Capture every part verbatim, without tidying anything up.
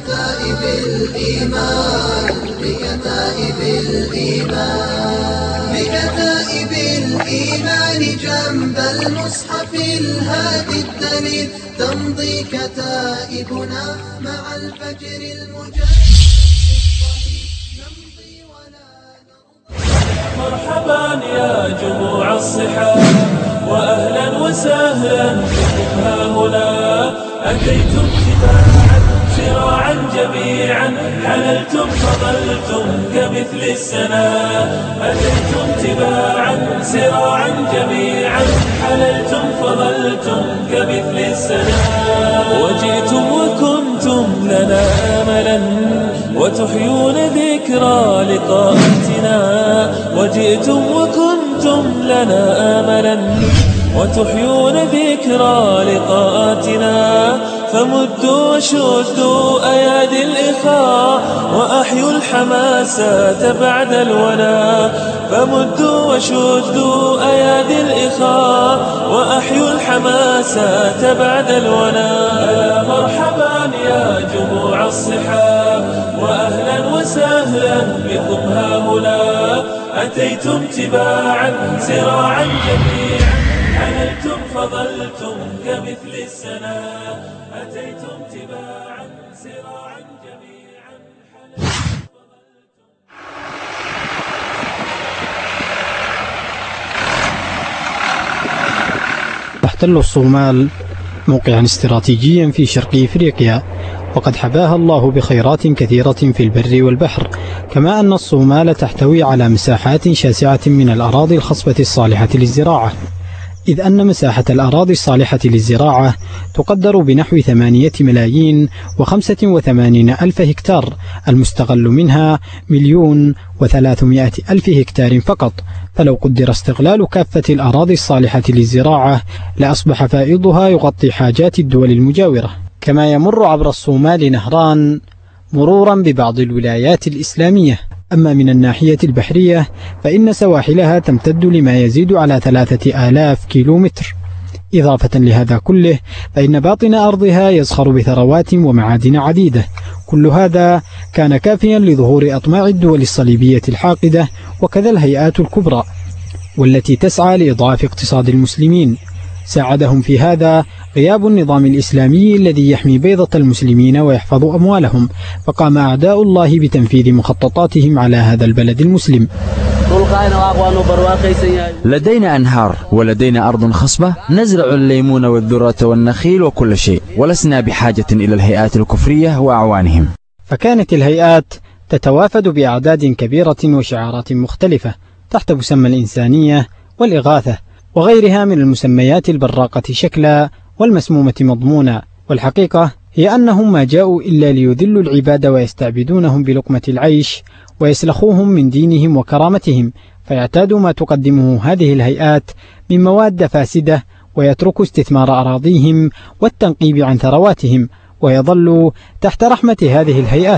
بكتائب الإيمان بكتائب الإيمان بكتائب الإيمان جنب المصحف الهادي الدليل تمضي كتائبنا مع الفجر المجيد نمضي ولا نرضى. مرحبا يا جموع الصحاب وأهلا وسهلا بكم ها هنا أتيتم تباعا شراعا جميعا حللتم فضلتم كمثل السنا أتيتم تباعا سراعا جميعا حللتم فضلتم كمثل السنا وجئتم وكنتم لنا أملا وتحيون ذكرى لقاءاتنا وجئتم وكنتم لنا أملا وتحيون ذكرى لقاءاتنا فمدوا وشدوا أيادي الإخاء وأحيوا الحماسة بعد الونا فمدوا وشدوا أيادي الإخاء وأحيوا الحماسة بعد الونا. ألا مرحبا يا جموع الصحاب وأهلا وسهلا بكم ها هنا أتيتم تباعا سراعا جميعا حللتم فضلتم كمثل السنا أتيتم تباعا سراعا جميعا حللتم فضلتم. تحتل الصومال موقعا استراتيجيا في شرق إفريقيا، وقد حباها الله بخيرات كثيرة في البر والبحر، كما أن الصومال تحتوي على مساحات شاسعة من الأراضي الخصبة الصالحة للزراعة، إذ أن مساحة الأراضي الصالحة للزراعة تقدر بنحو ثمانية ملايين وخمسة وثمانين ألف هكتار، المستغل منها مليون وثلاثمائة ألف هكتار فقط. فلو قدر استغلال كافة الأراضي الصالحة للزراعة لأصبح فائضها يغطي حاجات الدول المجاورة. كما يمر عبر الصومال نهران مرورا ببعض الولايات الإسلامية. أما من الناحية البحرية فإن سواحلها تمتد لما يزيد على ثلاثة آلاف كيلومتر. إضافة لهذا كله فإن باطن أرضها يزخر بثروات ومعادن عديدة. كل هذا كان كافيا لظهور أطماع الدول الصليبية الحاقدة وكذا الهيئات الكبرى والتي تسعى لإضعاف اقتصاد المسلمين. ساعدهم في هذا غياب النظام الإسلامي الذي يحمي بيضة المسلمين ويحفظ أموالهم، فقام أعداء الله بتنفيذ مخططاتهم على هذا البلد المسلم. لدينا أنهار ولدينا أرض خصبة نزرع الليمون والذرة والنخيل وكل شيء، ولسنا بحاجة إلى الهيئات الكفرية وأعوانهم. فكانت الهيئات تتوافد بأعداد كبيرة وشعارات مختلفة تحت مسمى الإنسانية والإغاثة وغيرها من المسميات البراقة شكلا والمسمومة مضمونا. والحقيقة هي أنهم ما جاءوا إلا ليذلوا العباد ويستعبدونهم بلقمة العيش ويسلخوهم من دينهم وكرامتهم، فيعتادوا ما تقدمه هذه الهيئات من مواد فاسدة ويتركوا استثمار أراضيهم والتنقيب عن ثرواتهم ويظلوا تحت رحمة هذه الهيئات.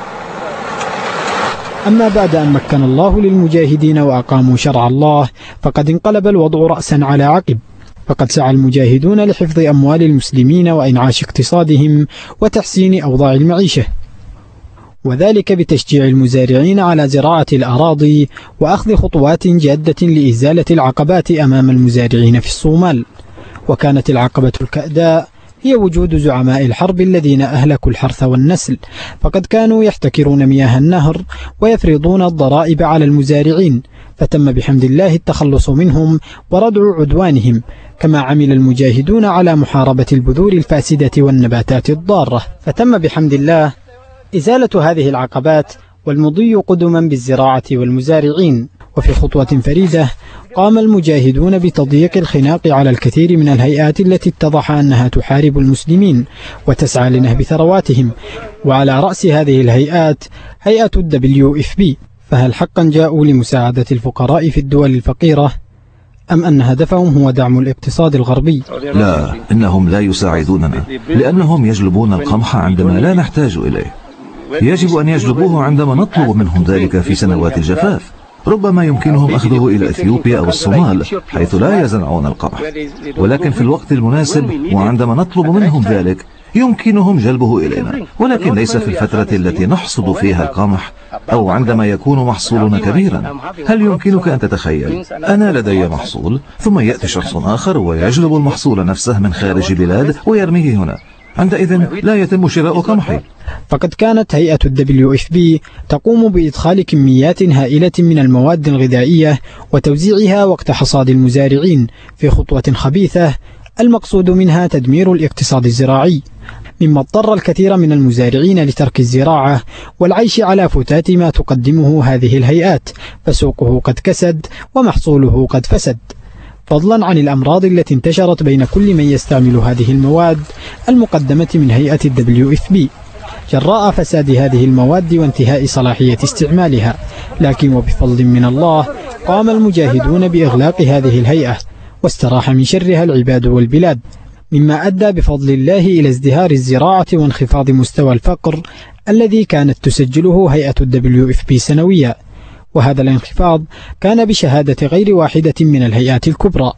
أما بعد أن مكن الله للمجاهدين وأقاموا شرع الله فقد انقلب الوضع رأسا على عقب، فقد سعى المجاهدون لحفظ أموال المسلمين وإنعاش اقتصادهم وتحسين أوضاع المعيشة، وذلك بتشجيع المزارعين على زراعة الأراضي وأخذ خطوات جادة لإزالة العقبات أمام المزارعين في الصومال. وكانت العقبة الكأداء هي وجود زعماء الحرب الذين أهلكوا الحرث والنسل، فقد كانوا يحتكرون مياه النهر ويفرضون الضرائب على المزارعين، فتم بحمد الله التخلص منهم وردع عدوانهم، كما عمل المجاهدون على محاربة البذور الفاسدة والنباتات الضارة، فتم بحمد الله إزالة هذه العقبات والمضي قدما بالزراعة والمزارعين. وفي خطوة فريدة قام المجاهدون بتضييق الخناق على الكثير من الهيئات التي اتضح أنها تحارب المسلمين وتسعى لنهب ثرواتهم، وعلى رأس هذه الهيئات هيئة الدبليو إف بي. فهل حقا جاءوا لمساعدة الفقراء في الدول الفقيرة أم أن هدفهم هو دعم الاقتصاد الغربي؟ لا، إنهم لا يساعدوننا لأنهم يجلبون القمح عندما لا نحتاج إليه. يجب أن يجلبوه عندما نطلب منهم ذلك في سنوات الجفاف. ربما يمكنهم أخذه إلى إثيوبيا أو الصومال حيث لا يزرعون القمح، ولكن في الوقت المناسب وعندما نطلب منهم ذلك يمكنهم جلبه إلينا، ولكن ليس في الفترة التي نحصد فيها القمح أو عندما يكون محصولنا كبيرا. هل يمكنك أن تتخيل أنا لدي محصول ثم يأتي شخص آخر ويجلب المحصول نفسه من خارج البلاد ويرميه هنا، عندئذ لا يتم شراء قمحي. فقد كانت هيئة الدبليو إف بي تقوم بإدخال كميات هائلة من المواد الغذائية وتوزيعها وقت حصاد المزارعين في خطوة خبيثة المقصود منها تدمير الاقتصاد الزراعي، مما اضطر الكثير من المزارعين لترك الزراعة والعيش على فتات ما تقدمه هذه الهيئات، فسوقه قد كسد ومحصوله قد فسد، فضلا عن الأمراض التي انتشرت بين كل من يستعمل هذه المواد المقدمة من هيئة الدبليو إف بي جراء فساد هذه المواد وانتهاء صلاحية استعمالها. لكن وبفضل من الله قام المجاهدون بإغلاق هذه الهيئة واستراح من شرها العباد والبلاد، مما أدى بفضل الله إلى ازدهار الزراعة وانخفاض مستوى الفقر الذي كانت تسجله هيئة الدبليو إف بي سنويا، وهذا الانخفاض كان بشهادة غير واحدة من الهيئات الكبرى.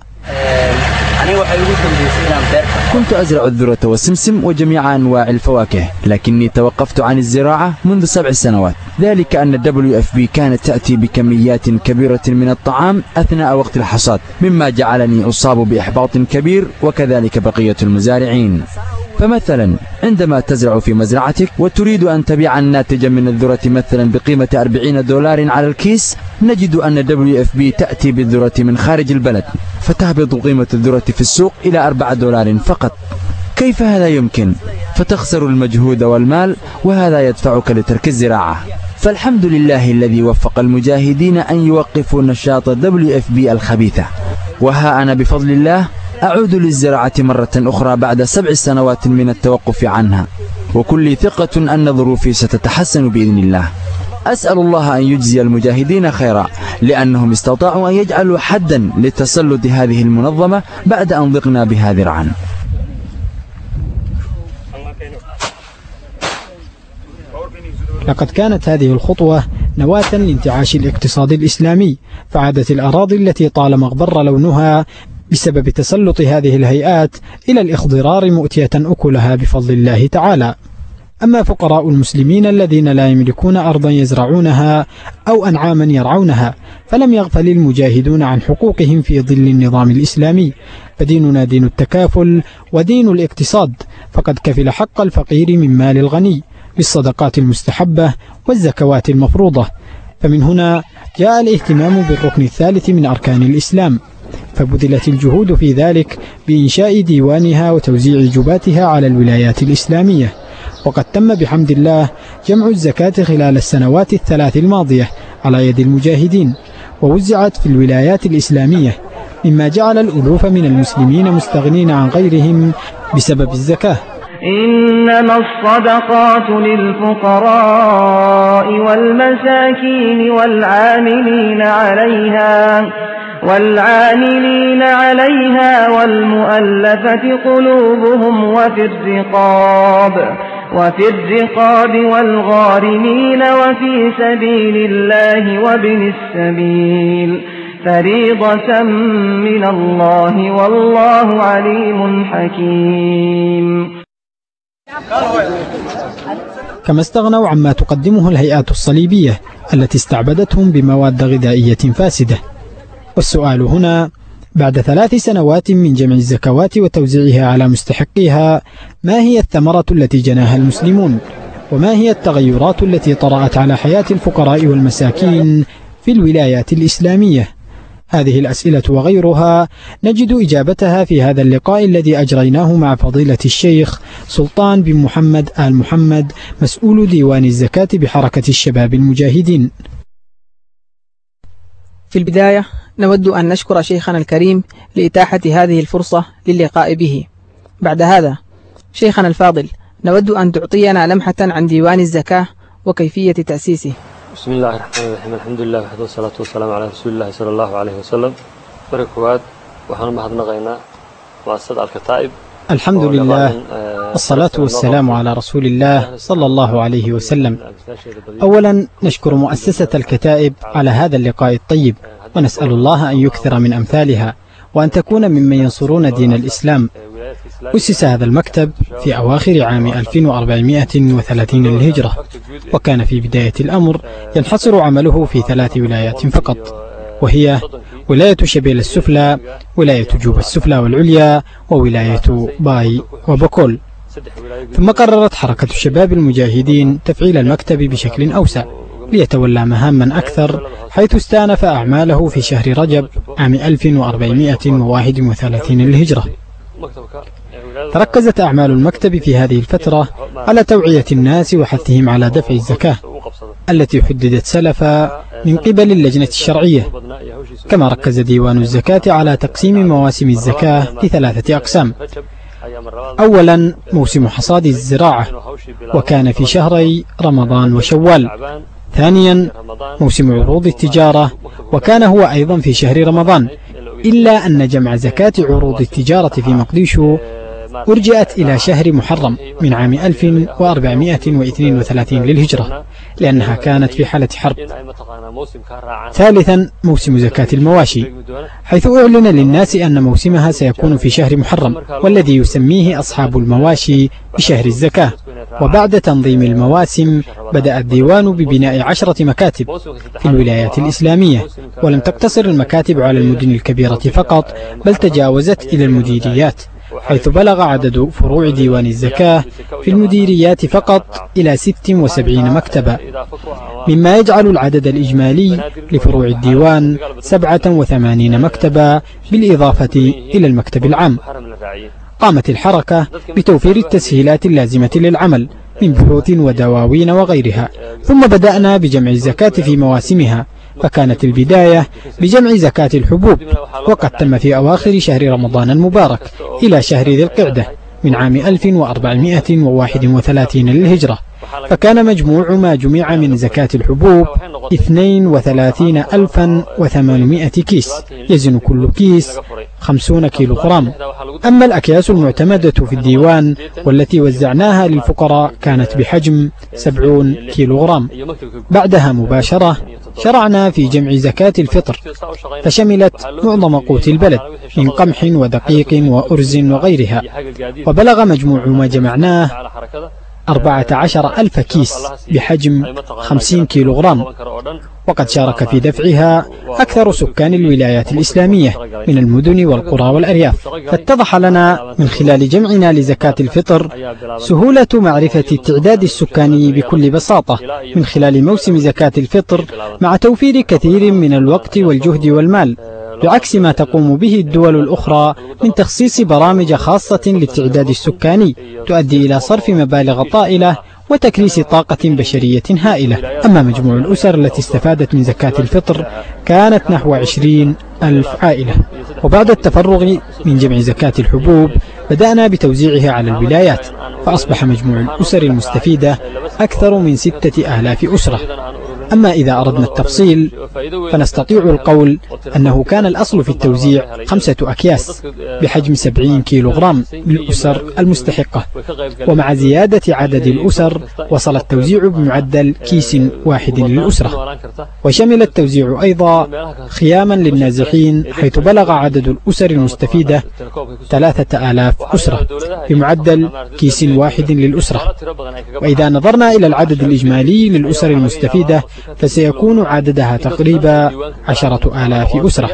كنت أزرع الذرة والسمسم وجميع أنواع الفواكه، لكني توقفت عن الزراعة منذ سبع سنوات، ذلك أن الدبليو إف بي كانت تأتي بكميات كبيرة من الطعام أثناء وقت الحصاد، مما جعلني أصاب بإحباط كبير وكذلك بقية المزارعين. فمثلا عندما تزرع في مزرعتك وتريد أن تبيع الناتج من الذرة مثلا بقيمة أربعين دولار على الكيس، نجد أن دبليو إف بي تأتي بالذرة من خارج البلد فتهبط قيمة الذرة في السوق إلى أربعة دولار فقط. كيف هذا يمكن؟ فتخسر المجهود والمال، وهذا يدفعك لترك الزراعة. فالحمد لله الذي وفق المجاهدين أن يوقفوا نشاط دبليو إف بي الخبيثة، وها أنا بفضل الله أعود للزراعة مرة أخرى بعد سبع سنوات من التوقف عنها، وكل ثقة أن ظروفي ستتحسن بإذن الله. أسأل الله أن يجزي المجاهدين خيرا، لأنهم استطاعوا أن يجعلوا حدا لتسلط هذه المنظمة بعد أن ضقنا بها ذرعا. لقد كانت هذه الخطوة نواة لانتعاش الاقتصاد الإسلامي، فعادت الأراضي التي طالما اغبر لونها بسبب تسلط هذه الهيئات إلى الإخضرار مؤتية أكلها بفضل الله تعالى. أما فقراء المسلمين الذين لا يملكون أرضا يزرعونها أو أنعاما يرعونها فلم يغفل المجاهدون عن حقوقهم في ظل النظام الإسلامي، فديننا دين التكافل ودين الاقتصاد، فقد كفل حق الفقير من مال الغني بالصدقات المستحبة والزكوات المفروضة. فمن هنا جاء الاهتمام بالركن الثالث من أركان الإسلام، فبذلت الجهود في ذلك بإنشاء ديوانها وتوزيع جباتها على الولايات الإسلامية، وقد تم بحمد الله جمع الزكاة خلال السنوات الثلاث الماضية على يد المجاهدين، ووزعت في الولايات الإسلامية، مما جعل الألوف من المسلمين مستغنين عن غيرهم بسبب الزكاة. إنما الصدقات للفقراء والمساكين والعاملين عليها والعاملين عليها والمؤلفة قلوبهم وفي الرقاب وفي الرقاب والغارمين وفي سبيل الله وابن السبيل فريضة من الله والله عليم حكيم. كما استغنوا عما تقدمه الهيئات الصليبية التي استعبدتهم بمواد غذائية فاسدة. والسؤال هنا: بعد ثلاث سنوات من جمع الزكوات وتوزيعها على مستحقيها، ما هي الثمرة التي جناها المسلمون؟ وما هي التغيرات التي طرأت على حياة الفقراء والمساكين في الولايات الإسلامية؟ هذه الأسئلة وغيرها نجد إجابتها في هذا اللقاء الذي أجريناه مع فضيلة الشيخ سلطان بن محمد آل محمد، مسؤول ديوان الزكاة بحركة الشباب المجاهدين. في البداية نود أن نشكر شيخنا الكريم لإتاحة هذه الفرصة للقاء به. بعد هذا شيخنا الفاضل، نود أن تعطينا لمحة عن ديوان الزكاة وكيفية تأسيسه. بسم الله الرحمن الرحيم. الحمد لله وحده والصلاة والسلام على رسول الله صلى الله عليه وسلم. بركوات وحنا محضنا غينا وأستاذ الكتائب. الحمد لله الصلاة والسلام على رسول الله صلى الله عليه وسلم. أولا نشكر مؤسسة الكتائب على هذا اللقاء الطيب، ونسأل الله أن يكثر من أمثالها وأن تكون ممن ينصرون دين الإسلام. أسس هذا المكتب في أواخر عام ألف وأربعمائة وثلاثين للهجرة، وكان في بداية الأمر ينحصر عمله في ثلاث ولايات فقط، وهي ولاية شبيل السفلى، ولاية جوبا السفلى والعليا، وولاية باي وبكول. ثم قررت حركة الشباب المجاهدين تفعيل المكتب بشكل أوسع ليتولى مهاما أكثر، حيث استأنف أعماله في شهر رجب عام ألف وأربعمائة وواحد وثلاثين للهجرة. تركزت أعمال المكتب في هذه الفترة على توعية الناس وحثهم على دفع الزكاة التي حددت سلفا من قبل اللجنة الشرعية. كما ركز ديوان الزكاة على تقسيم مواسم الزكاة لثلاثة أقسام. أولا موسم حصاد الزراعة، وكان في شهري رمضان وشوال. ثانيا موسم عروض التجارة، وكان هو أيضا في شهر رمضان، إلا أن جمع زكاة عروض التجارة في مقديشو أرجئت إلى شهر محرم من عام ألف وأربعمائة واثنين وثلاثين للهجرة، لأنها كانت في حالة حرب. ثالثا موسم زكاة المواشي، حيث أعلن للناس أن موسمها سيكون في شهر محرم، والذي يسميه أصحاب المواشي بشهر الزكاة. وبعد تنظيم المواسم بدأ الديوان ببناء عشرة مكاتب في الولايات الإسلامية، ولم تقتصر المكاتب على المدن الكبيرة فقط، بل تجاوزت إلى المديريات، حيث بلغ عدد فروع ديوان الزكاة في المديريات فقط إلى ست وسبعين مكتبا، مما يجعل العدد الإجمالي لفروع الديوان سبعة وثمانين مكتبا بالإضافة إلى المكتب العام. قامت الحركة بتوفير التسهيلات اللازمة للعمل من بحوث ودواوين وغيرها، ثم بدأنا بجمع الزكاة في مواسمها، فكانت البداية بجمع زكاة الحبوب، وقد تم في أواخر شهر رمضان المبارك إلى شهر ذي القعدة من عام ألف وأربعمائة وواحد وثلاثين للهجرة، فكان مجموع ما جمع من زكاة الحبوب اثنين وثلاثين ألفا وثمانمائة كيس، يزن كل كيس خمسين كيلو غرام. أما الأكياس المعتمدة في الديوان والتي وزعناها للفقراء كانت بحجم سبعين كيلو غرام. بعدها مباشرة شرعنا في جمع زكاة الفطر، فشملت معظم قوت البلد من قمح ودقيق وأرز وغيرها، وبلغ مجموع ما جمعناه أربعة عشر ألف كيس بحجم خمسين كيلو غرام. وقد شارك في دفعها أكثر سكان الولايات الإسلامية من المدن والقرى والأرياف، فاتضح لنا من خلال جمعنا لزكاة الفطر سهولة معرفة التعداد السكاني بكل بساطة من خلال موسم زكاة الفطر، مع توفير كثير من الوقت والجهد والمال، بعكس ما تقوم به الدول الأخرى من تخصيص برامج خاصة للتعداد السكاني تؤدي إلى صرف مبالغ طائلة وتكريس طاقة بشرية هائلة. أما مجموع الأسر التي استفادت من زكاة الفطر كانت نحو عشرين ألف عائلة. وبعد التفرغ من جمع زكاة الحبوب بدأنا بتوزيعها على الولايات، فأصبح مجموع الأسر المستفيدة أكثر من ستة آلاف أسرة. أما إذا أردنا التفصيل فنستطيع القول أنه كان الأصل في التوزيع خمسة أكياس بحجم سبعين كيلو غرام للأسر المستحقة، ومع زيادة عدد الأسر وصل التوزيع بمعدل كيس واحد للأسرة. وشمل التوزيع أيضا خياما للنازحين، حيث بلغ عدد الأسر المستفيدة ثلاثة آلاف أسرة بمعدل كيس واحد للأسرة. وإذا نظرنا إلى العدد الإجمالي للأسر المستفيدة فسيكون عددها تقريبا عشرة آلاف أسرة.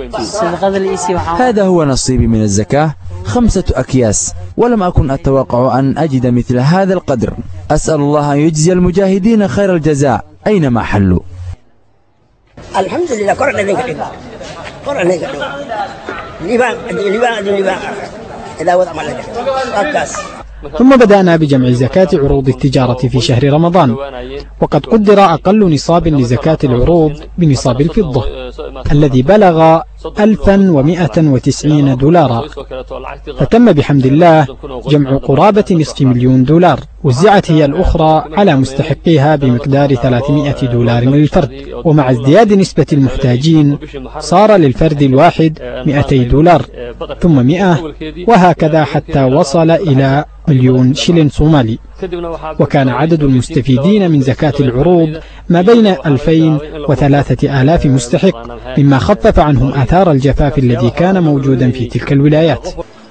هذا هو نصيبي من الزكاة، خمسة أكياس، ولم أكن أتوقع أن أجد مثل هذا القدر. أسأل الله أن يجزي المجاهدين خير الجزاء أينما حلوا. الحمد لله. قرأنا نقدم قرأنا نقدم لبان لبان لبان إذا وضع ملك أكاس. ثم بدأنا بجمع زكاة عروض التجارة في شهر رمضان، وقد قدر أقل نصاب لزكاة العروض بنصاب الفضة الذي بلغ ألفا ومائة وتسعين دولارا، فتم بحمد الله جمع قرابة نصف مليون دولار، وزعت هي الأخرى على مستحقيها بمقدار ثلاثمائة دولار للفرد. ومع ازدياد نسبة المحتاجين صار للفرد الواحد مئتي دولار ثم مئة، وهكذا حتى وصل إلى مليون شلن صومالي. وكان عدد المستفيدين من زكاة العروض ما بين ألفين وثلاثة آلاف مستحق، مما خفف عنهم آثار الجفاف الذي كان موجودا في تلك الولايات.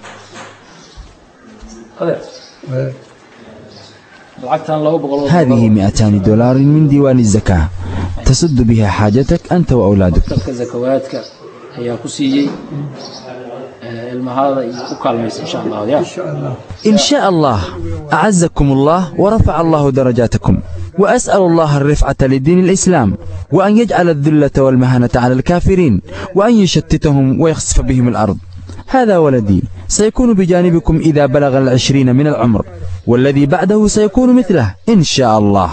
هذه مئتان دولار من ديوان الزكاة تسد بها حاجتك أنت وأولادك. إن شاء الله أعزكم الله ورفع الله درجاتكم، وأسأل الله الرفعة لدين الإسلام، وأن يجعل الذلة والمهانة على الكافرين، وأن يشتتهم ويخسف بهم الأرض. هذا ولدي سيكون بجانبكم إذا بلغ العشرين من العمر، والذي بعده سيكون مثله إن شاء الله.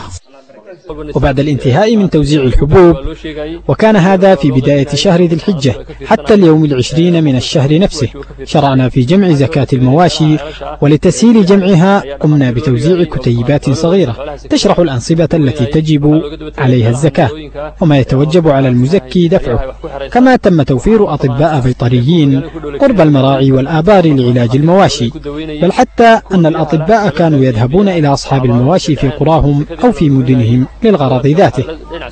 وبعد الانتهاء من توزيع الحبوب، وكان هذا في بداية شهر ذي الحجة، حتى اليوم العشرين من الشهر نفسه شرعنا في جمع زكاة المواشي، ولتسهيل جمعها قمنا بتوزيع كتيبات صغيرة تشرح الأنصبة التي تجب عليها الزكاة وما يتوجب على المزكي دفعه. كما تم توفير أطباء بيطريين قرب المراعي والآبار لعلاج المواشي، بل حتى أن الأطباء كانوا يذهبون إلى أصحاب المواشي في قراهم أو في مدنهم للغرض ذاته.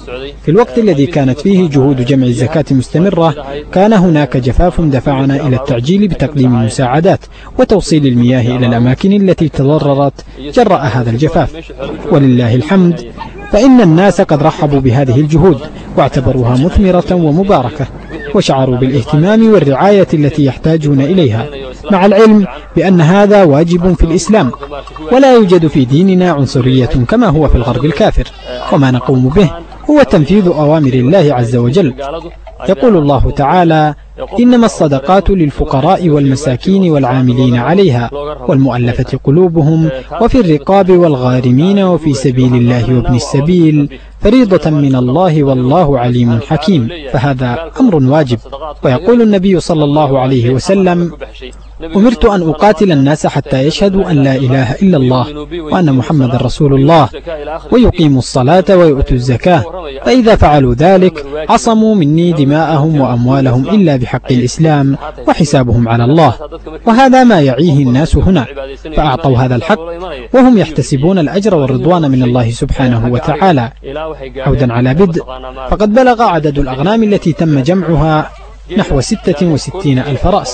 في الوقت الذي كانت فيه جهود جمع الزكاة مستمرة، كان هناك جفاف دفعنا إلى التعجيل بتقديم المساعدات وتوصيل المياه إلى الأماكن التي تضررت جراء هذا الجفاف. ولله الحمد، فإن الناس قد رحبوا بهذه الجهود واعتبروها مثمرة ومباركة، وشعروا بالاهتمام والرعاية التي يحتاجون إليها، مع العلم بأن هذا واجب في الإسلام، ولا يوجد في ديننا عنصرية كما هو في الغرب الكافر. وما نقوم به هو تنفيذ أوامر الله عز وجل. يقول الله تعالى: إنما الصدقات للفقراء والمساكين والعاملين عليها والمؤلفة قلوبهم وفي الرقاب والغارمين وفي سبيل الله وابن السبيل فريضة من الله والله عليم حكيم. فهذا أمر واجب. ويقول النبي صلى الله عليه وسلم: أمرت أن أقاتل الناس حتى يشهدوا أن لا إله إلا الله وأن محمد رسول الله ويقيموا الصلاة ويؤتوا الزكاة، فإذا فعلوا ذلك عصموا مني دماءهم وأموالهم إلا بحق الإسلام وحسابهم على الله. وهذا ما يعيه الناس هنا، فأعطوا هذا الحق وهم يحتسبون الأجر والرضوان من الله سبحانه وتعالى. عودا على بدء، فقد بلغ عدد الأغنام التي تم جمعها نحو ستة وستين ألف رأس،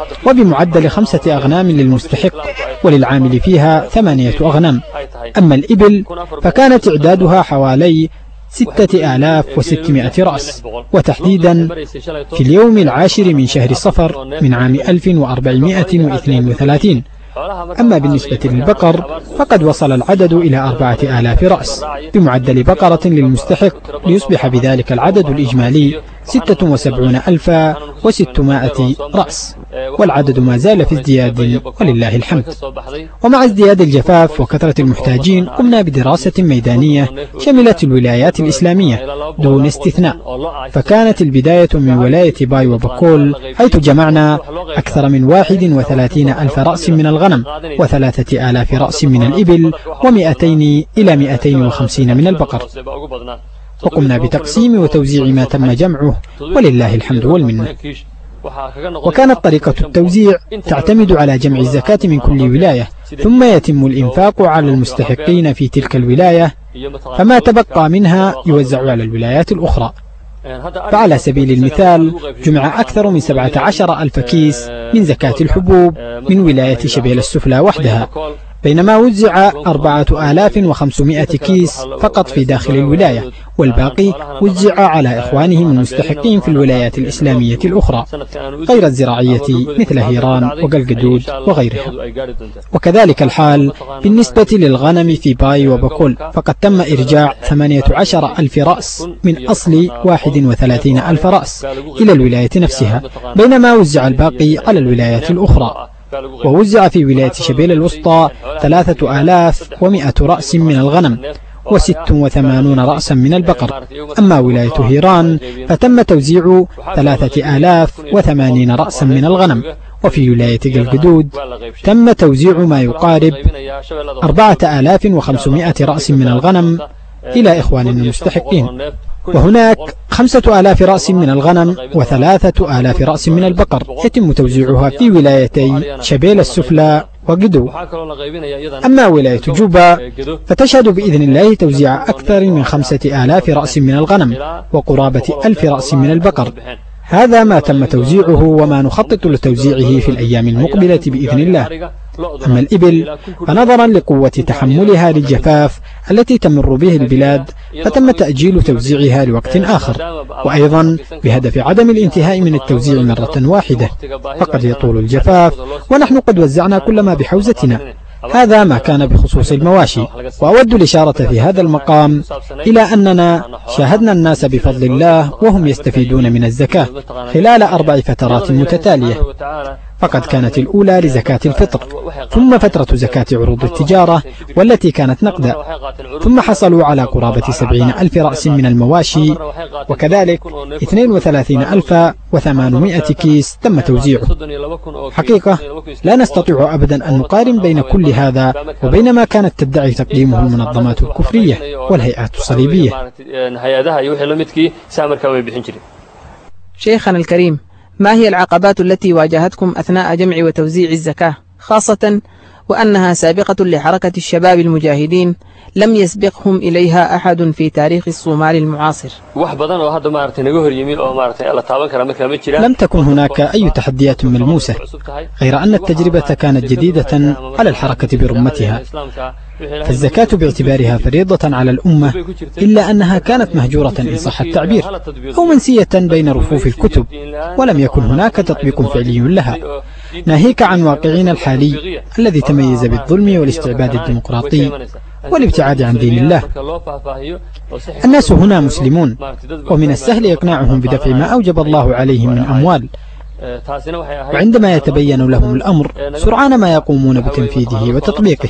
وبمعدل خمسة أغنام للمستحق، وللعامل فيها ثمانية أغنام. أما الإبل فكانت إعدادها حوالي ستة آلاف وستمائة رأس، وتحديدا في اليوم العاشر من شهر صفر من عام ألف وأربعمائة واثنين وثلاثين. أما بالنسبة للبقر فقد وصل العدد إلى أربعة آلاف رأس بمعدل بقرة للمستحق، ليصبح بذلك العدد الإجمالي ستة وسبعين ألفا وستمائة رأس، والعدد ما زال في ازدياد ولله الحمد. ومع ازدياد الجفاف وكثرة المحتاجين قمنا بدراسة ميدانية شملت الولايات الإسلامية دون استثناء، فكانت البداية من ولاية باي وبكول، حيث جمعنا أكثر من واحد وثلاثين ألف رأس من الغنم وثلاثة آلاف رأس من الإبل ومئتين إلى مئتين وخمسين من البقر، وقمنا بتقسيم وتوزيع ما تم جمعه ولله الحمد والمنة. وكانت طريقة التوزيع تعتمد على جمع الزكاة من كل ولاية، ثم يتم الإنفاق على المستحقين في تلك الولاية، فما تبقى منها يوزع على الولايات الأخرى. فعلى سبيل المثال جمع أكثر من سبعة عشر ألف كيس من زكاة الحبوب من ولاية شبيل السفلى وحدها، بينما وزع أربعة آلاف وخمسمائة كيس فقط في داخل الولاية، والباقي وزع على إخوانهم المستحقين في الولايات الإسلامية الأخرى غير الزراعية مثل هيران وقلقدود وغيرها. وكذلك الحال بالنسبة للغنم في باي وبكول، فقد تم إرجاع ثمانية عشر ألف رأس من أصل واحد وثلاثين ألف رأس إلى الولاية نفسها، بينما وزع الباقي على الولايات الأخرى. ووزع في ولاية شبيل الوسطى ثلاثة آلاف ومائة رأس من الغنم وست وثمانون رأسا من البقر. أما ولاية هيران فتم توزيع ثلاثة آلاف وثمانين رأسا من الغنم. وفي ولاية قلقدود تم توزيع ما يقارب أربعة آلاف وخمسمائة رأس من الغنم إلى إخواننا المستحقين. وهناك خمسة آلاف رأس من الغنم وثلاثة آلاف رأس من البقر يتم توزيعها في ولايتي شبيل السفلى وقدو. أما ولاية جوبا فتشهد بإذن الله توزيع أكثر من خمسة آلاف رأس من الغنم وقرابة ألف رأس من البقر. هذا ما تم توزيعه وما نخطط لتوزيعه في الأيام المقبلة بإذن الله. أما الإبل فنظرا لقوة تحملها للجفاف التي تمر به البلاد فتم تأجيل توزيعها لوقت آخر، وأيضا بهدف عدم الانتهاء من التوزيع مرة واحدة، فقد يطول الجفاف ونحن قد وزعنا كل ما بحوزتنا. هذا ما كان بخصوص المواشي. وأود الإشارة في هذا المقام إلى أننا شاهدنا الناس بفضل الله وهم يستفيدون من الزكاة خلال أربع فترات متتالية، فقد كانت الأولى لزكاة الفطر، ثم فترة زكاة عروض التجارة والتي كانت نقدا، ثم حصلوا على قرابة سبعين ألف رأس من المواشي، وكذلك اثنين وثلاثين ألف وثمانمائة كيس تم توزيعه. حقيقة لا نستطيع أبدا أن نقارن بين كل هذا وبين ما كانت تدعي تقديمه المنظمات الكفرية والهيئات الصليبية. شيخنا الكريم، ما هي العقبات التي واجهتكم أثناء جمع وتوزيع الزكاة، خاصة وأنها سابقة لحركة الشباب المجاهدين لم يسبقهم إليها أحد في تاريخ الصومال المعاصر؟ لم تكن هناك أي تحديات ملموسة، غير أن التجربة كانت جديدة على الحركة برمتها. فالزكاة باعتبارها فريضة على الأمة، إلا أنها كانت مهجورة إن صح التعبير أو منسية بين رفوف الكتب، ولم يكن هناك تطبيق فعلي لها، ناهيك عن واقعنا الحالي الذي تميز بالظلم والاستعباد الديمقراطي والابتعاد عن دين الله. الناس هنا مسلمون، ومن السهل إقناعهم بدفع ما أوجب الله عليهم من أموال، وعندما يتبين لهم الأمر سرعان ما يقومون بتنفيذه وتطبيقه.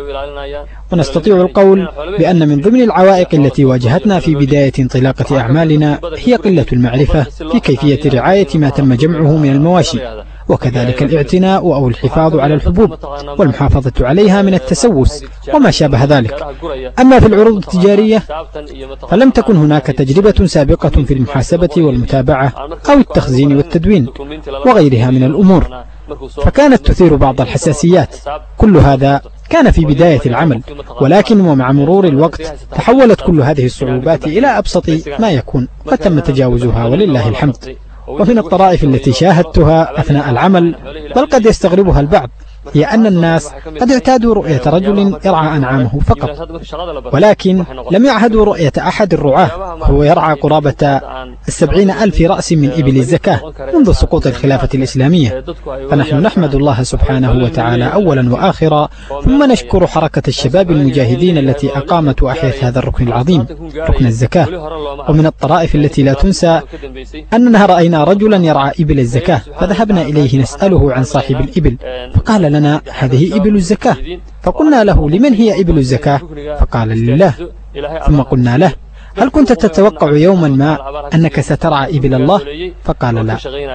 ونستطيع القول بأن من ضمن العوائق التي واجهتنا في بداية انطلاقة أعمالنا هي قلة المعرفة في كيفية رعاية ما تم جمعه من المواشي، وكذلك الاعتناء أو الحفاظ على الحبوب والمحافظة عليها من التسوس وما شابه ذلك. أما في العروض التجارية فلم تكن هناك تجربة سابقة في المحاسبة والمتابعة أو التخزين والتدوين وغيرها من الأمور، فكانت تثير بعض الحساسيات. كل هذا كان في بداية العمل، ولكن ومع مرور الوقت تحولت كل هذه الصعوبات إلى أبسط ما يكون، فتم تجاوزها ولله الحمد. ومن الطرائف التي شاهدتها أثناء العمل، بل قد يستغربها البعض، هي أن الناس قد اعتادوا رؤية رجل يرعى أنعامه فقط، ولكن لم يعهدوا رؤية أحد الرعاة وهو يرعى قرابة السبعين ألف رأس من إبل الزكاة منذ سقوط الخلافة الإسلامية. فنحن نحمد الله سبحانه وتعالى أولا وآخرا، ثم نشكر حركة الشباب المجاهدين التي أقامت وأحيت هذا الركن العظيم، ركن الزكاة. ومن الطرائف التي لا تنسى أننا رأينا رجلا يرعى إبل الزكاة، فذهبنا إليه نسأله عن صاحب الإبل، فقال لنا هذه إبل الزكاة. فقلنا له لمن هي إبل الزكاة؟ فقال لله. ثم قلنا له هل كنت تتوقع يوما ما أنك سترعى إبل الله؟ فقال لا.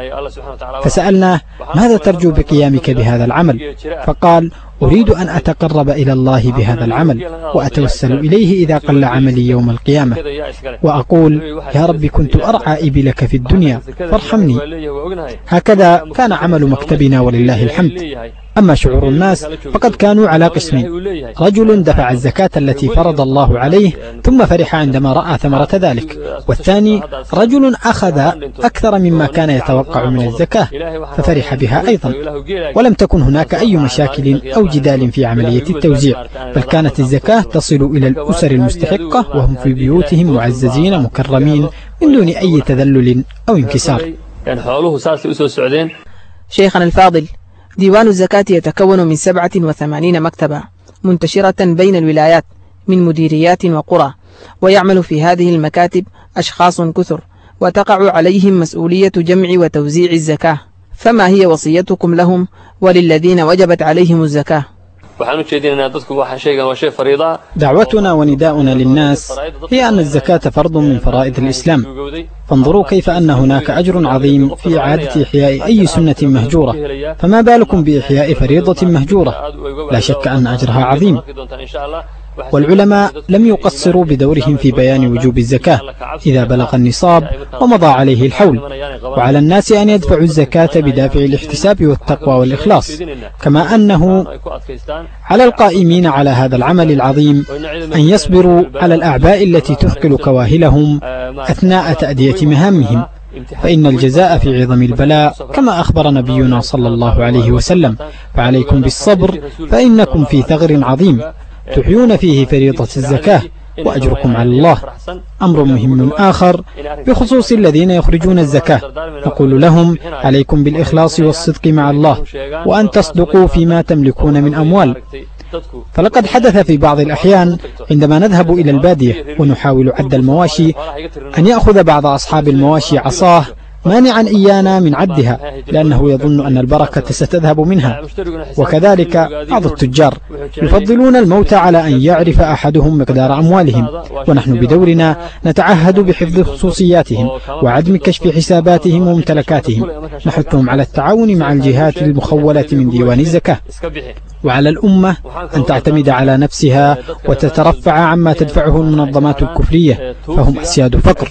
فسألناه ماذا ترجو بقيامك بهذا العمل؟ فقال أريد أن أتقرب إلى الله بهذا العمل وأتوسل إليه إذا قل عملي يوم القيامة، وأقول يا رب كنت أرعى إبلك في الدنيا فارحمني. هكذا كان عمل مكتبنا ولله الحمد. أما شعور الناس فقد كانوا على قسمين: رجل دفع الزكاة التي فرض الله عليه ثم فرح عندما رأى ثمرة ذلك، والثاني رجل أخذ أكثر مما كان يتوقع من الزكاة ففرح بها أيضا. ولم تكن هناك أي مشاكل أو جدال في عملية التوزيع، بل كانت الزكاة تصل إلى الأسر المستحقة وهم في بيوتهم معززين مكرمين من دون أي تذلل أو انكسار. شيخنا الفاضل، ديوان الزكاة يتكون من سبعة وثمانين مكتبة منتشرة بين الولايات من مديريات وقرى، ويعمل في هذه المكاتب أشخاص كثر، وتقع عليهم مسؤولية جمع وتوزيع الزكاة، فما هي وصيتكم لهم وللذين وجبت عليهم الزكاة؟ دعوتنا ونداؤنا للناس هي أن الزكاة فرض من فرائض الإسلام، فانظروا كيف أن هناك أجر عظيم في إعادة إحياء أي سنة مهجورة، فما بالكم بإحياء فريضة مهجورة؟ لا شك أن أجرها عظيم. والعلماء لم يقصروا بدورهم في بيان وجوب الزكاة إذا بلغ النصاب ومضى عليه الحول، وعلى الناس أن يدفعوا الزكاة بدافع الاحتساب والتقوى والإخلاص، كما أنه على القائمين على هذا العمل العظيم أن يصبروا على الأعباء التي تثقل كواهلهم أثناء تأدية مهامهم، فإن الجزاء في عظم البلاء كما أخبر نبينا صلى الله عليه وسلم. فعليكم بالصبر فإنكم في ثغر عظيم تحيون فيه فريضة الزكاة وأجركم على الله. أمر مهم آخر بخصوص الذين يخرجون الزكاة، نقول لهم عليكم بالإخلاص والصدق مع الله، وأن تصدقوا فيما تملكون من أموال. فلقد حدث في بعض الأحيان عندما نذهب إلى البادية ونحاول عد المواشي أن يأخذ بعض أصحاب المواشي عصاه مانعا إيانا من عدها لأنه يظن أن البركة ستذهب منها. وكذلك بعض التجار يفضلون الموت على أن يعرف أحدهم مقدار أموالهم، ونحن بدورنا نتعهد بحفظ خصوصياتهم وعدم كشف حساباتهم وممتلكاتهم. نحثهم على التعاون مع الجهات المخولة من ديوان الزكاة، وعلى الأمة أن تعتمد على نفسها وتترفع عما تدفعه المنظمات الكفرية، فهم أسياد فقر،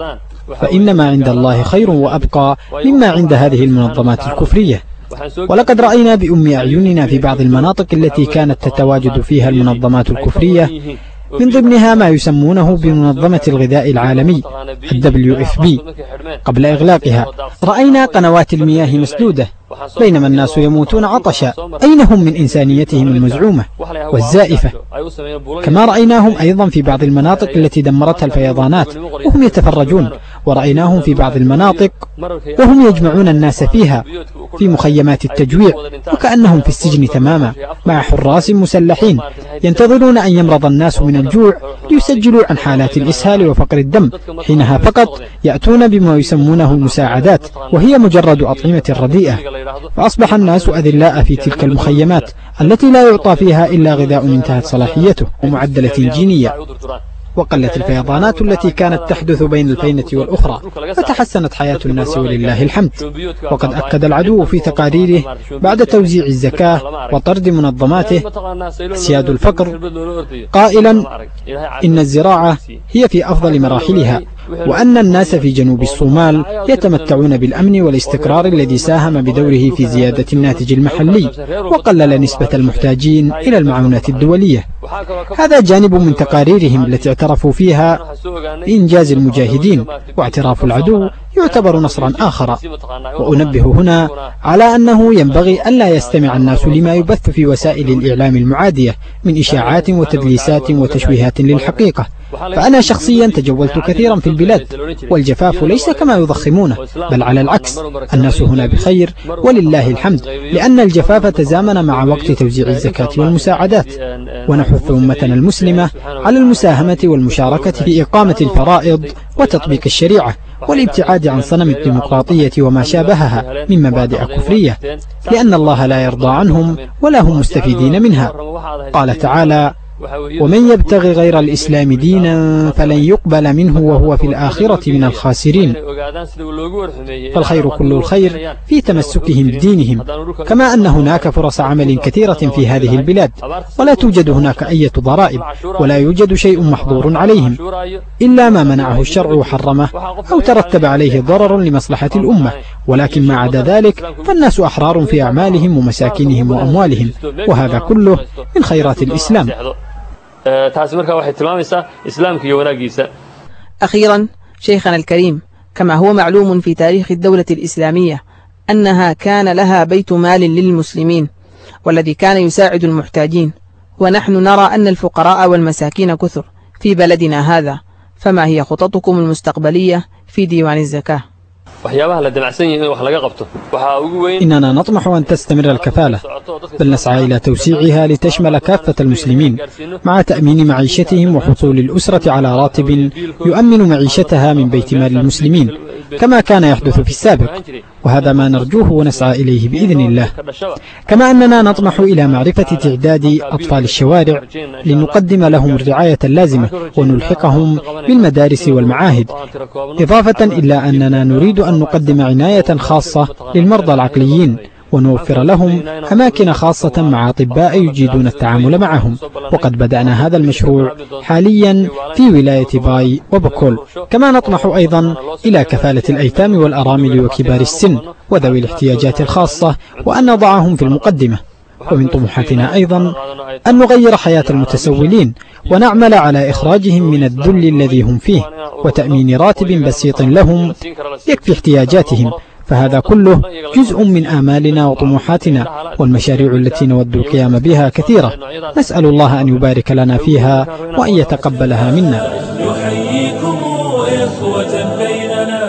فإنما عند الله خير وأبقى مما عند هذه المنظمات الكفرية. ولقد رأينا بأم أعيننا في بعض المناطق التي كانت تتواجد فيها المنظمات الكفرية، من ضمنها ما يسمونه بمنظمة الغذاء العالمي الدبليو إف بي، قبل إغلاقها رأينا قنوات المياه مسدودة بينما الناس يموتون عطشا. أين هم من إنسانيتهم المزعومة والزائفة؟ كما رأيناهم أيضا في بعض المناطق التي دمرتها الفيضانات وهم يتفرجون، ورأيناهم في بعض المناطق وهم يجمعون الناس فيها في مخيمات التجويع وكأنهم في السجن تماما، مع حراس مسلحين ينتظرون أن يمرض الناس من الجوع ليسجلوا عن حالات الإسهال وفقر الدم، حينها فقط يأتون بما يسمونه المساعدات وهي مجرد أطعمة رديئة. فأصبح الناس أذلاء في تلك المخيمات التي لا يعطى فيها إلا غذاء انتهت صلاحيته ومعدلة جينية. وقلت الفيضانات التي كانت تحدث بين الفينة والأخرى، فتحسنت حياة الناس ولله الحمد. وقد أكد العدو في تقاريره بعد توزيع الزكاة وطرد منظماته سياد الفقر قائلا إن الزراعة هي في أفضل مراحلها، وأن الناس في جنوب الصومال يتمتعون بالأمن والاستقرار الذي ساهم بدوره في زيادة الناتج المحلي وقلل نسبة المحتاجين إلى المعونات الدولية. هذا جانب من تقاريرهم التي اعترفوا فيها بإنجاز المجاهدين، واعتراف العدو يعتبر نصرا آخر. وأنبه هنا على أنه ينبغي أن لا يستمع الناس لما يبث في وسائل الإعلام المعادية من إشاعات وتدليسات وتشويهات للحقيقة. فأنا شخصيا تجولت كثيرا في البلاد، والجفاف ليس كما يضخمونه، بل على العكس، الناس هنا بخير ولله الحمد، لأن الجفاف تزامن مع وقت توزيع الزكاة والمساعدات. ونحث أمتنا المسلمة على المساهمة والمشاركة في إقامة الفرائض وتطبيق الشريعة، والابتعاد عن صنم الديمقراطية وما شابهها من مبادئ كفرية، لأن الله لا يرضى عنهم ولا هم مستفيدين منها. قال تعالى: ومن يبتغي غير الإسلام دينا فلن يقبل منه وهو في الآخرة من الخاسرين. فالخير كل الخير في تمسكهم بدينهم، كما أن هناك فرص عمل كثيرة في هذه البلاد، ولا توجد هناك أي ضرائب، ولا يوجد شيء محظور عليهم إلا ما منعه الشرع وحرمه أو ترتب عليه ضرر لمصلحة الأمة، ولكن ما عدا ذلك فالناس أحرار في أعمالهم ومساكنهم وأموالهم، وهذا كله من خيرات الإسلام. أخيرا شيخنا الكريم، كما هو معلوم في تاريخ الدولة الإسلامية أنها كان لها بيت مال للمسلمين والذي كان يساعد المحتاجين، ونحن نرى أن الفقراء والمساكين كثر في بلدنا هذا، فما هي خططكم المستقبلية في ديوان الزكاة؟ إننا نطمح أن تستمر الكفالة، بل نسعى إلى توسيعها لتشمل كافة المسلمين مع تأمين معيشتهم وحصول الأسرة على راتب يؤمن معيشتها من بيت مال المسلمين كما كان يحدث في السابق، وهذا ما نرجوه ونسعى إليه بإذن الله. كما أننا نطمح إلى معرفة تعداد أطفال الشوارع لنقدم لهم الرعاية اللازمة ونلحقهم بالمدارس والمعاهد، إضافة إلى أننا نريد أن نقدم عناية خاصة للمرضى العقليين ونوفر لهم أماكن خاصة مع أطباء يجيدون التعامل معهم. وقد بدأنا هذا المشروع حاليا في ولاية باي وبكول. كما نطمح أيضا إلى كفالة الأيتام والأرامل وكبار السن وذوي الاحتياجات الخاصة، وأن نضعهم في المقدمة. ومن طموحاتنا أيضا أن نغير حياة المتسولين ونعمل على إخراجهم من الذل الذي هم فيه، وتأمين راتب بسيط لهم يكفي احتياجاتهم. فهذا كله جزء من آمالنا وطموحاتنا، والمشاريع التي نود القيام بها كثيرة. نسأل الله أن يبارك لنا فيها وأن يتقبلها منا. يحييكم إخوة بيننا.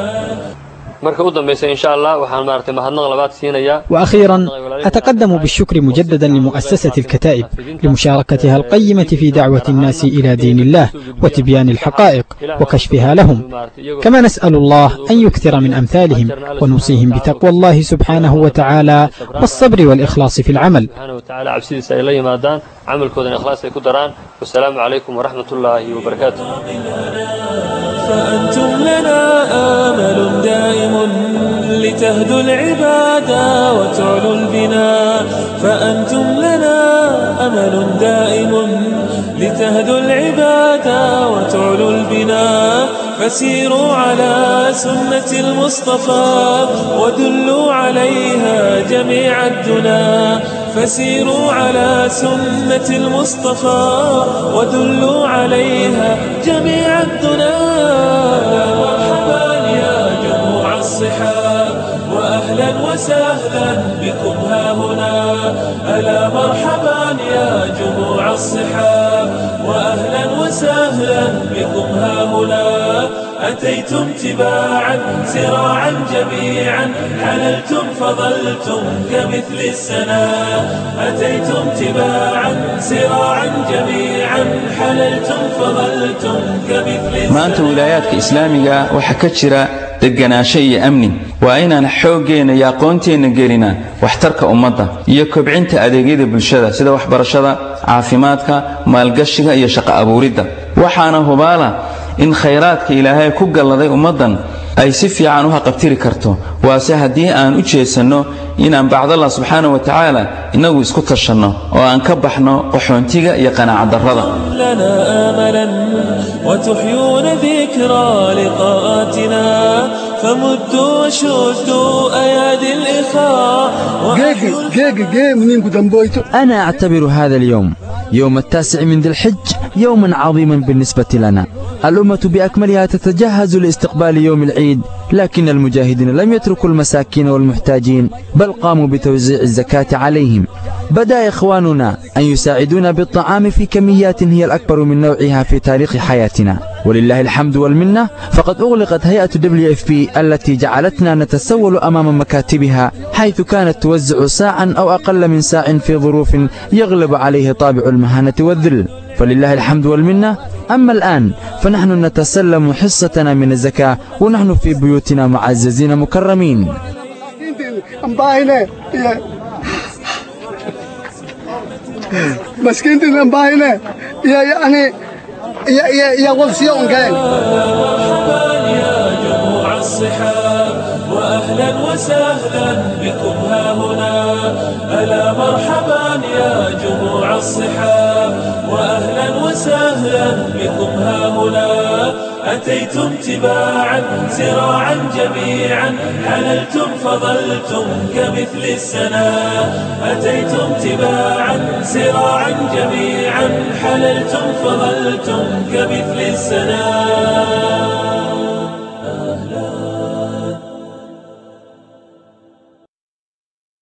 وأخيرا أتقدم بالشكر مجددا لمؤسسة الكتائب لمشاركتها القيمة في دعوة الناس إلى دين الله وتبيان الحقائق وكشفها لهم. كما نسأل الله أن يكثر من أمثالهم ونوصيهم بتقوى الله سبحانه وتعالى والصبر والإخلاص في العمل. والسلام عليكم ورحمة الله وبركاته. فأنتم لنا آمل دائم لتهدوا العبادة وتعلوا البناء. فأنتم لنا أمل دائم لتهدوا العبادة وتعلوا البناء. فسيروا على سنة المصطفى ودلوا عليها جميع الدنا. فسيروا على سنة المصطفى ودلوا عليها جميع الدنا. مرحبا يا جموع الصحاب وأهلا وسهلا بكم ها هنا. ألا مرحبا يا جموع الصحاب وأهلا وسهلا بكم ها هنا. أتيتم تباعا سراعا جميعا حللتم فظلتم كمثل السنا. أتيتم تباعا سراعا جميعا حللتم فظلتم كمثل السنا. maanta wilaayadka islaamiga waxa ka jira deganaansho iyo amni. waa inaan xoogeena iyo aqoonteena gelina waxtarka ummadda iyo kobcinta adeegyada bulshada sida waxbarashada, caafimaadka, maalgashiga iyo shaqo abuuridda. waxaana hubaala in khayraadka Ilaahay ku galladay ummadan ay si fiican u haqabtiri karto. waase haddii aan u jeesano inaan bacd Allah subhanahu wa ta'ala inagu isku tashano oo aan ka baxno qaxoontiga iyo qanaacad darrada. lana amalan wa tuhyuna dhikra liqaatina famuddu wa shuddu ayadi al-ikha. أنا أعتبر هذا اليوم يوم التاسع من ذي الحج يوما عظيما بالنسبة لنا. الأمة بأكملها تتجهز لاستقبال يوم العيد، لكن المجاهدين لم يتركوا المساكين والمحتاجين بل قاموا بتوزيع الزكاة عليهم. بدأ إخواننا أن يساعدونا بالطعام في كميات هي الأكبر من نوعها في تاريخ حياتنا، ولله الحمد والمنة. فقد أغلقت هيئة دبليو إف بي التي جعلتنا نتسول أمام مكاتبها، حيث كانت توزع ساعا أو أقل من ساع في ظروف يغلب عليه طابع المهانة والذل، فلله الحمد والمنة. أما الآن فنحن نتسلم حصتنا من الزكاة ونحن في بيوتنا معززين مكرمين. مسكين تنباهنا يا يعني يا يا يا وصيون كان. مرحبا يا جموع الصحاب وأهلا وسهلا بكم ها هنا. ألا مرحبا يا جموع الصحاب وأهلا وسهلا بكم ها هنا. أتيتم تباعا سراعا جميعا حللتم فظلتم كمثل السنا. أتيتم تباعا سراعا جميعا حللتم فظلتم كمثل السنا.